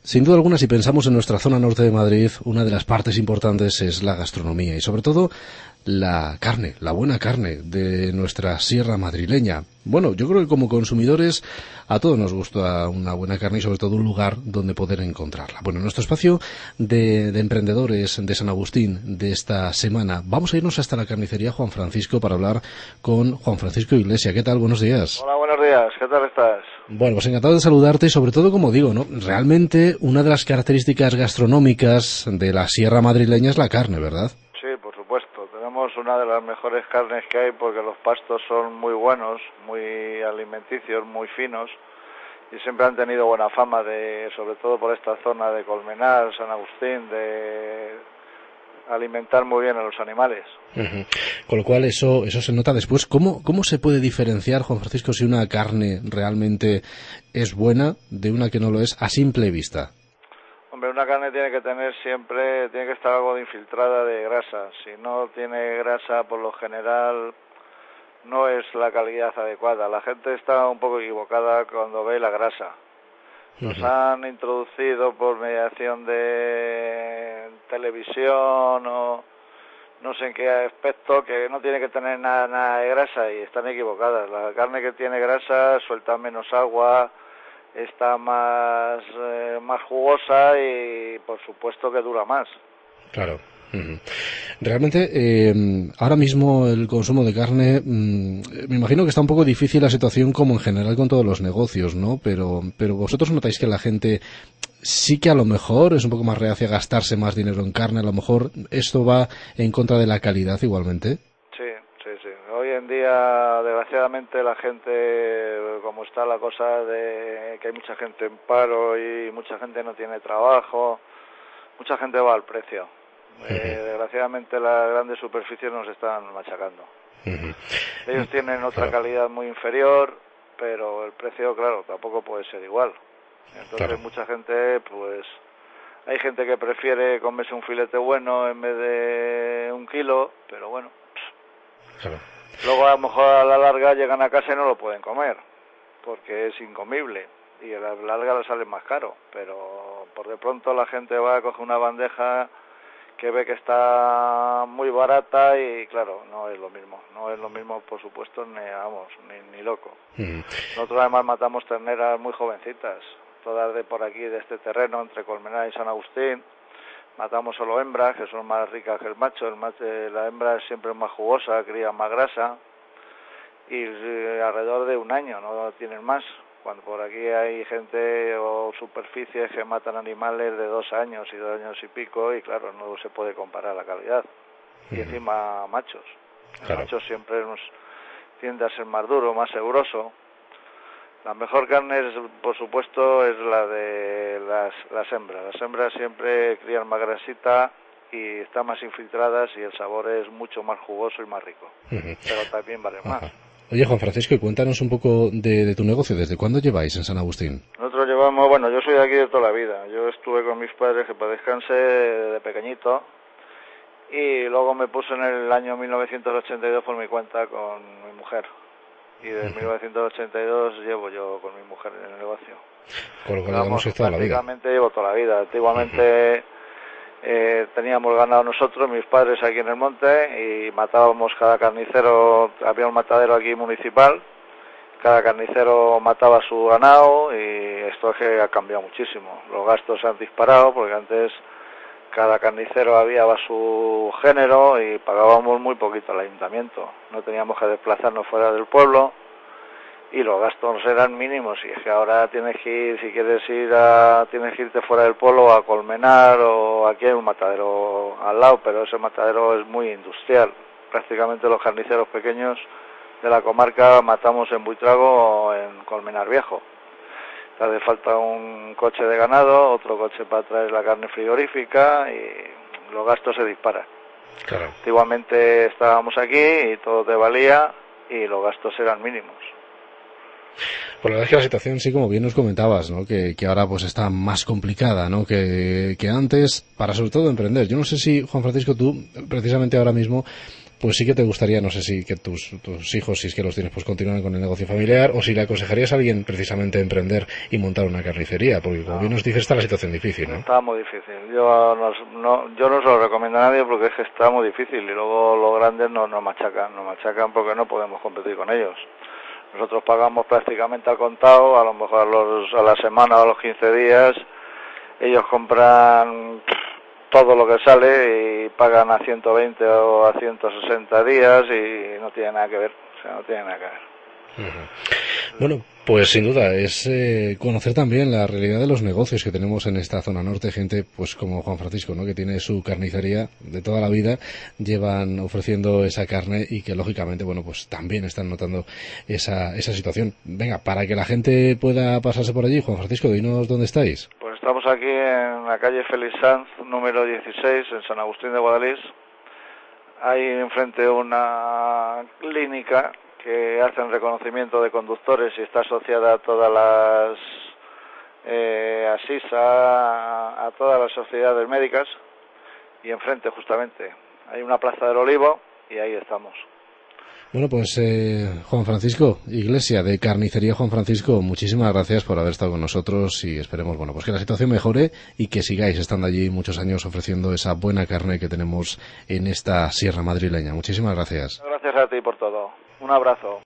Sin duda alguna, si pensamos en nuestra zona norte de Madrid, una de las partes importantes es la gastronomía y sobre todo la carne, la buena carne de nuestra sierra madrileña. Bueno, yo creo que como consumidores a todos nos gusta una buena carne y sobre todo un lugar donde poder encontrarla. Bueno, en nuestro espacio de emprendedores de San Agustín de esta semana vamos a irnos hasta la carnicería Juan Francisco para hablar con Juan Francisco Iglesia. ¿Qué tal? Buenos días. Hola, buenos días. ¿Qué tal estás? Bueno, pues encantado de saludarte y sobre todo, como digo, ¿no? Realmente una de las características gastronómicas de la sierra madrileña es la carne, ¿verdad? Sí, por supuesto. Tenemos una de las mejores carnes que hay porque los pastos son muy buenos, muy alimenticios, muy finos y siempre han tenido buena fama, sobre todo por esta zona de Colmenar, San Agustín, de alimentar muy bien a los animales. Uh-huh. Con lo cual eso se nota después. ¿Cómo se puede diferenciar, Juan Francisco, si una carne realmente es buena de una que no lo es a simple vista? Hombre, una carne tiene que estar algo infiltrada de grasa. Si no tiene grasa, por lo general no es la calidad adecuada. La gente está un poco equivocada cuando ve la grasa. Nos han introducido por mediación de televisión o no sé en qué aspecto que no tiene que tener nada de grasa y están equivocadas. La carne que tiene grasa suelta menos agua, está más jugosa y por supuesto que dura más. Claro. Realmente, ahora mismo el consumo de carne, me imagino que está un poco difícil la situación como en general con todos los negocios, ¿no? Pero vosotros notáis que la gente sí que a lo mejor es un poco más reacia a gastarse más dinero en carne, a lo mejor esto va en contra de la calidad igualmente. Sí. Hoy en día, desgraciadamente, la gente, como está la cosa de que hay mucha gente en paro y mucha gente no tiene trabajo, mucha gente va al precio. Desgraciadamente las grandes superficies nos están machacando. Ellos tienen otra calidad muy inferior, pero el precio, claro, tampoco puede ser igual. Entonces mucha gente, pues, hay gente que prefiere comerse un filete bueno en vez de un kilo, pero bueno. Luego a lo mejor a la larga llegan a casa y no lo pueden comer, porque es incomible y a la larga le sale más caro, pero por de pronto la gente va a coger una bandeja que ve que está muy barata y claro, no es lo mismo por supuesto, ni loco. Nosotros además matamos terneras muy jovencitas, todas de por aquí, de este terreno, entre Colmenar y San Agustín. Matamos solo hembras, que son más ricas que el macho. La hembra es siempre más jugosa, cría más grasa y alrededor de un año, no tienen más. Cuando por aquí hay gente o superficies que matan animales de 2 años y 2 años y pico y claro, no se puede comparar la calidad. Y encima machos. El macho siempre tiende a ser más duro, más sabroso. La mejor carne, por supuesto, es la de las hembras. Las hembras siempre crían más grasita y están más infiltradas y el sabor es mucho más jugoso y más rico. Pero también vale más. Oye, Juan Francisco, y cuéntanos un poco de tu negocio. ¿Desde cuándo lleváis en San Agustín? Nosotros llevamos, yo soy de aquí de toda la vida. Yo estuve con mis padres, que para descanse, de pequeñito. Y luego me puse en el año 1982 por mi cuenta con mi mujer. Y desde 1982 llevo yo con mi mujer en el negocio. Con lo cual llevamos toda la vida. Prácticamente llevo toda la vida. Antiguamente teníamos ganado nosotros, mis padres aquí en el monte, y matábamos cada carnicero. Había un matadero aquí municipal. Cada carnicero mataba su ganado y esto es que ha cambiado muchísimo. Los gastos se han disparado porque antes cada carnicero había su género y pagábamos muy poquito al ayuntamiento. No teníamos que desplazarnos fuera del pueblo y los gastos eran mínimos. Y es que ahora tienes que ir, si quieres tienes que irte fuera del pueblo a Colmenar, o aquí hay un matadero al lado, pero ese matadero es muy industrial. Prácticamente los carniceros pequeños de la comarca matamos en Buitrago o en Colmenar Viejo. Hace falta un coche de ganado, otro coche para traer la carne frigorífica y los gastos se disparan. Claro. Antiguamente estábamos aquí y todo te valía y los gastos eran mínimos. Pues la verdad es que la situación, sí, como bien nos comentabas, ¿no? Que ahora pues está más complicada, ¿no? Que antes, para sobre todo emprender. Yo no sé si, Juan Francisco, tú precisamente ahora mismo pues sí que te gustaría, no sé si que tus hijos, si es que los tienes, pues continúan con el negocio familiar, o si le aconsejarías a alguien precisamente emprender y montar una carnicería, porque como bien nos dices está la situación difícil, ¿no? Está muy difícil. Yo no se lo recomiendo a nadie porque es que está muy difícil y luego los grandes nos machacan porque no podemos competir con ellos. Nosotros pagamos prácticamente al contado, a lo mejor a la semana o a los 15 días. Ellos compran todo lo que sale y pagan a 120 o a 160 días y no tiene nada que ver. O sea, no tiene nada que ver. Bueno, pues sin duda es conocer también la realidad de los negocios que tenemos en esta zona norte, gente pues como Juan Francisco, ¿no? Que tiene su carnicería de toda la vida, llevan ofreciendo esa carne y que lógicamente, bueno, pues también están notando esa situación. Venga, para que la gente pueda pasarse por allí, Juan Francisco, dinos dónde estáis. Pues estamos aquí en la calle Félix Sanz, número 16, en San Agustín de Guadalís. Hay enfrente una clínica que hacen reconocimiento de conductores y está asociada a todas las ASISA, a todas las sociedades médicas, y enfrente justamente hay una plaza del Olivo y ahí estamos. Bueno, pues Juan Francisco Iglesia, de Carnicería Juan Francisco, muchísimas gracias por haber estado con nosotros y esperemos, bueno, pues que la situación mejore y que sigáis estando allí muchos años ofreciendo esa buena carne que tenemos en esta sierra madrileña. Muchísimas gracias. Gracias a ti por todo. Un abrazo.